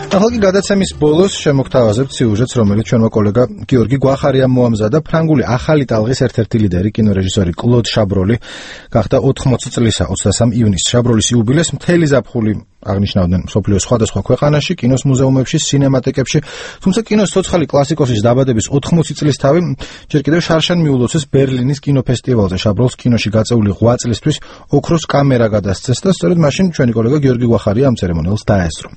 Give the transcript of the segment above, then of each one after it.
ახლა კი გადაცემის ბოლოს შემოგთავაზებთ სიუჟეტს, რომელიც ჩვენმა კოლეგა გიორგი გვახარიამ მოამზადა. ფრანგული ახალი ტალღის ერთ-ერთი ლიდერი, კინორეჟისორი კლოდ შაბროლი გახდა 80 წლისა 23 ივნისს. შაბროლის იუბილეს მთელი ზაფხული აღნიშნავდნენ მსოფლიოს სხვადასხვა ქვეყანაში, კინოს მუზეუმებში, სინემატეკებში, თუმცა კინოს ცოცხალი კლასიკოსის დაბადების 80 წლის თავი ჯერ კიდევ შარშან მიულოცეს ბერლინის კინოფესტივალზე. შაბროლს კინოში გაწეული 8 წლისთვის ოქროს კამერა გადასცეს და სწორედ მაშინ ჩვენი კოლეგა გიორგი გვახარია ამ ცერემონიალს დაესწრო.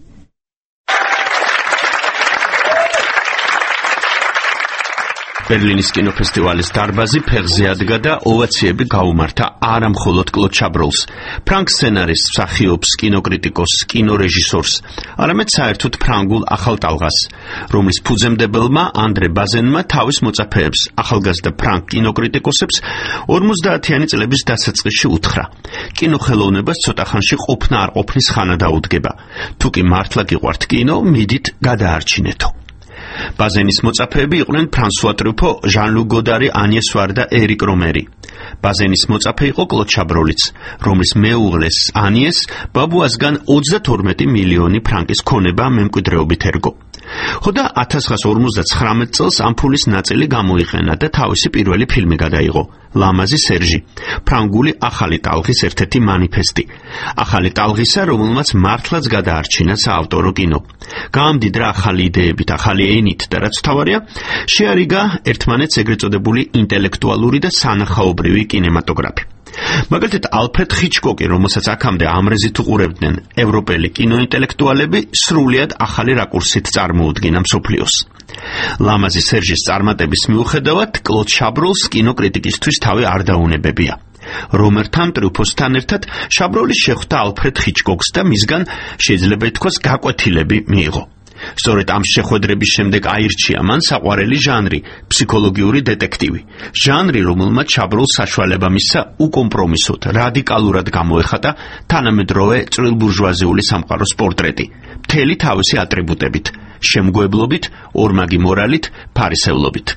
ბერლინის კინოფესტივალის დარბაზი ფეხზე ადგა და ოვაციები გაუმართა არა მხოლოდ კლოდ შაბროლს, ფრანგ სცენარისტს, მსახიობს, კინოკრიტიკოსს, კინორეჟისორს, არამედ საერთოდ ფრანგულ ახალ ტალღას, რომლის ფუძემდებელმა ანდრე ბაზენმა თავის მოწაფეებს, ახალგაზრდა ფრანგ კინოკრიტიკოსებს 50-იანი წლების დასაწყისში უთხრა: კინოხელოვნებას ცოტა ხანში ყოფნა არ ყოფნის ხანა დაუდგება. თუ კი მართლა გიყვართ კინო, მიდით გადაარჩინეთო. ბაზენის მოწაფეები იყვნენ ფრანსუა ტრუფო, ჟან-ლუ გოდარი, ანიეს ვარ და ერიკ რომერი. ბაზენის მოწაფე იყო კლოდ შაბროლიც, რომლის მეუღლეს ანიეს ბაბუასგან 32 მილიონი ფრანკის ქონება მემკვიდრეობით ერგო. ხოდა 1959 წელს ამ ფულის ნაწილი გამოიყენა და თავისი პირველი ფილმი გადაიღო, ლამაზი სერჟი, ფრანგული ახალი ტალღის ერთ-ერთი მანიფესტი. ახალი ტალღისა, რომელმაც მართლაც გადაარჩინა საავტორო კინო. გაამდიდრა ახალი იდეებით, ახალი ენით და რაც თავარია, შეარიგა ერთმანეთს ეგრეთ წოდებული ინტელექტუალური და სანახაობრივი კინემატოგრაფი. მაგალითად, ალფრედ ჰიჩკოკი, რომელსაც აქამდე ამრეზით უყურებდნენ ევროპელი კინოინტელექტუალები, სრულიად ახალი რაკურსით წარმოუდგინა მსოფლიოს. ლამაზი სერჟის წარმატების მიუხედავად, კლოდ შაბროლს კინოკრიტიკისთვის თავი არ დაუნებებია. რომერთან ტრუფოსთან ერთად შაბროლის შეხვდა ალფრედ ჰიჩკოკს და მისგან შეიძლება ითქვას გაკვეთილები მიიღო. სწორედ ამ შეხვედრების შემდეგ აირჩია მან საყვარელი ჟანრი, ფსიქოლოგიური დეტექტივი. ჟანრი, რომელმაც შაბროლს საშუალება მისცა უკომპრომისოდ, რადიკალურად გამოეხატა თანამედროვე წვრილბურჟუაზიული სამყაროს პორტრეტი, მთელი თავისი ატრიბუტებით, შემგოებლობით, ორმაგი მორალით, ფარისევლობით.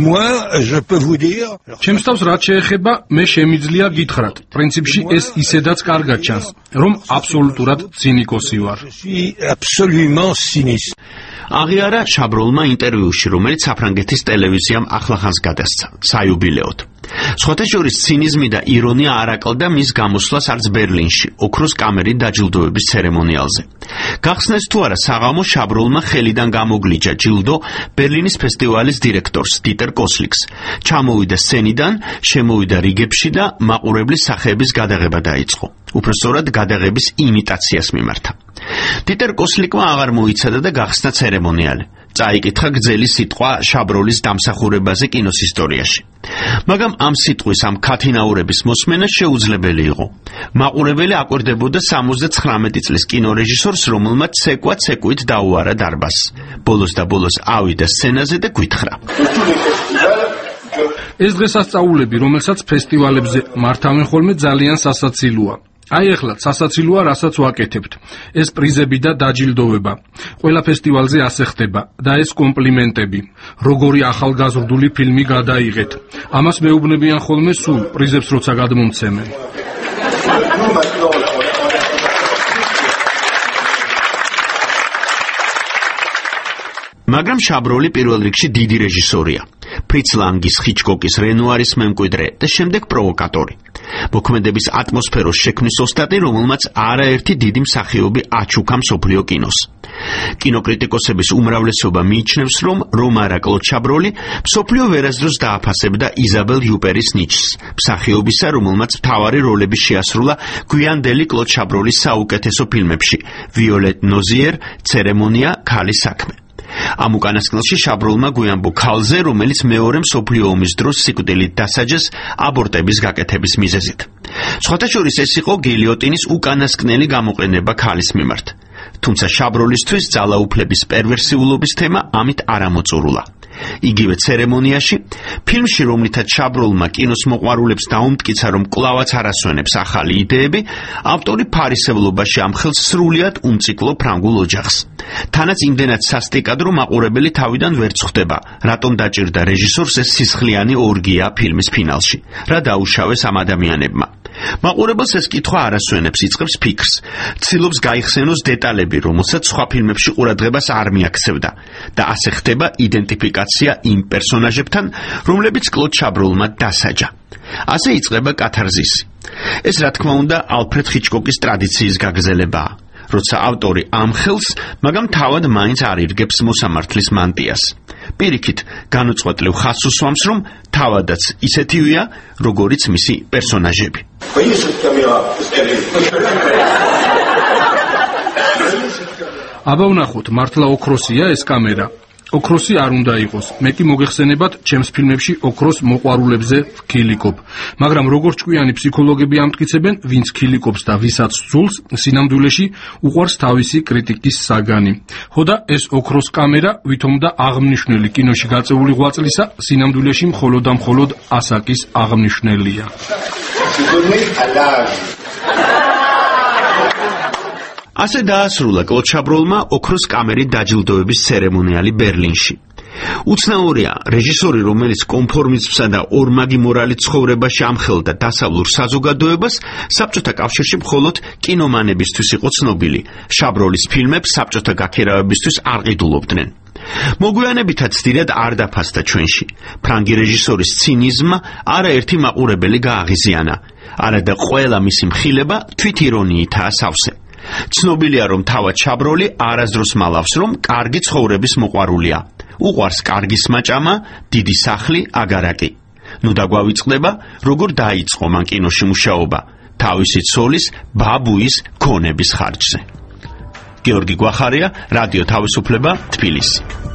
ჩემს თავს რაც შეეხება, მე შემიძლია გითხრათ, პრინციპში ეს ისედაც კარგად ჩანს, რომ აბსოლუტურად ცინიკოსი ვარ. აღიარა შაბროლმა ინტერვიუში, რომელიც საფრანგეთის ტელევიზიამ ახლახანს გადასცა, საიუბილეოდ. სხვათა შორის ცინიზმი და ირონია არ აკლდა მის გამოსვლას არც ბერლინში, ოქროს კამერით დაჯილდოების ცერემონიალზე. გახსნეს თუ არა, საღამო შაბროლმა ხელიდან გამოგლიჯა ჯილდო ბერლინის ფესტივალის დირექტორს, დიტერ კოსლიკს. ჩამოვიდა სცენიდან, შემოვიდა რიგებში და მაყურებლის სახეების გადაღება დაიწყო. უпростоრად გადაღების იმიტაციას მიმართა. დიტერ კოსლიკმა აღარ მოიცადა და გახსნა ცერემონიალი. წაიკითხა გრძელი სიტყვა შაბროლის დამსახურებაზე კინოს ისტორიაში. მაგრამ ამ სიტყვის, ამ ქათინაურების მოსმენა შეუძლებელი იყო. მაყურებელი აკვირდებოდა 79 წლის კინორეჟისორს, რომელმაც ცეკვით დაუარა დარბაზს. ბოლოს და ბოლოს ავიდა სცენაზე და გვითხრა: ეს დღესასწაულები, რომელსაც ფესტივალებზე მართავენ ხოლმე, ძალიან სასაცილოა. აი ეხლა სასაცილოა, რასაც ვაკეთებთ. ეს პრიზები და დაჯილდოვება. ყველა ფესტივალზე ასე ხდება და ეს კომპლიმენტები. როგორი ახალგაზრდული ფილმი გადაიღეთ. ამას მეუბნებიან ხოლმე სულ პრიზებს როცა გადმომცემენ. მაგრამ შაბროლი პირველ რიგში დიდი რეჟისორია. ფრიც ლანგის, ჰიჩკოკის, რენუარის მემკვიდრე და შემდეგ პროვოკატორი. მოქმედების ატმოსფეროს შექმნის ოსტატი, რომელმაც არაერთი დიდი მსახიობი აჩუქა მსოფლიო კინოს. კინოკრიტიკოსების უმრავლესობა მიიჩნევს, რომ არა კლოდ შაბროლი მსოფლიო ვერასდროს დააფასებდა იზაბელ იუპერის ნიჩს, მსახიობისა, რომელმაც მთავარი როლები შეასრულა გვიანდელი კლოდ შაბროლის საუკეთესო ფილმებში: ვიოლეტ ნოზიერ, ცერემონია, ქალის საქმე. ამ უკანასკნელში შაბროლმა გვიამბო ქალზე, რომელიც მეორე მსოფლიო ომის დროს სიკვდილით დასაჯეს აბორტების გაკეთების მიზეზით. სხვათა შორის ეს იყო გილიოტინის უკანასკნელი გამოყენება ქალის მიმართ. თუმცა შაბროლისთვის ძალაუფლების პერვერსიულობის თემა ამით არ ამოწურულა. იგივე ცერემონიაში, ფილმში, რომლითაც შაბროლმა კინოს მოყვარულებს დაუმტკიცა, რომ კვლავაც არ ასვენებს ახალი იდეები, ავტორი ფარისევლობაში ამხელს სრულიად უმციკლო ფრანგულ ოჯახს. თანაც იმდენად სასტიკად, რომ მაყურებელი თავიდან ვერ წხვდება, რატომ დაჭირდა რეჟისორს ეს სისხლიანი ორგია ფილმის ფინალში, რა დაუშავეს ამ ადამიანებმა. მაყურებელს ეს კითხვა არასვენებს, იწყებს ფიქრს, ცდილობს გაიხსენოს დეტალები, რომელსაც სხვა ფილმებში ყურადღებას არ მიაქცევდა და ასე ხდება იდენტიფიკაცია იმ პერსონაჟებთან, რომლებიც კლოდ შაბროლმა დასაჯა. ასე იწყება კათარზისი. ეს რა თქმა უნდა ალფრედ ჰიჩკოკის ტრადიციის გაგრძელებაა, როცა ავტორი ამხელს, მაგრამ თავად მაინც არ ირგებს მოსამართლის მანტიას. პირიქით, განუწყვეტლივ ხაზს უსვამს, რომ თავადაც ისეთივეა, როგორიც მისი პერსონაჟები. აბა ვნახოთ, მართლა ოქროსია ეს კამერა. ოქროსი არ უნდა იყოს. მე კი მოგეხსენებათ, ჩემს ფილმებში ოქროს მოყვარულებზე ვქილიკობ. მაგრამ როგორც ჭკვიანი ფსიქოლოგები ამტკიცებენ, ვინც ქილიკობს და ვისაც სძულს, სინამდვილეში უყვარს თავისი კრიტიკის საგანი. ხოდა ეს ოქროს კამერა ვითომ და აღმნიშვნელი კინოში გაწეული ღვაწლისა, სინამდვილეში მხოლოდ და მხოლოდ ასაკის აღმნიშვნელია. ასე დაასრულა კლოდ შაბროლმა ოქროს კამერით დაჯილდოების ცერემონიალი ბერლინში. უცნაურია, რეჟისორი, რომელიც კონფორმიზმსა და ორმაგი მორალით ცხოვრებაში ამხელდა დასავლურ საზოგადოებას, საბჭოთა კავშირში მხოლოდ კინომანებისთვის იყო ცნობილი. შაბროლის ფილმებს საბჭოთა გაქირავებისთვის არ ყიდულობდნენ. მოგვიანებითაც დიდად არ დაფასდა ჩვენში. ფრანგი რეჟისორის ცინიზმმა არაერთი მაყურებელი გააღიზიანა. არადა ყველა მისი მხილება თვით ირონიითაა სავსე. ცნობილია, რომ თავად შაბროლი არასდროს მალავს, რომ კარგი ცხოვრების მოყვარულია. უყვარს კარგი სმაჭამა, დიდი სახლი, აგარაკი. ნუ დაგვავიწყდება, როგორ დაიწყო მან კინოში მუშაობა, თავისი ცოლის, ბაბუის გონების ხარჯზე. გიორგი გვახარია, რადიო თავისუფლება, თბილისი.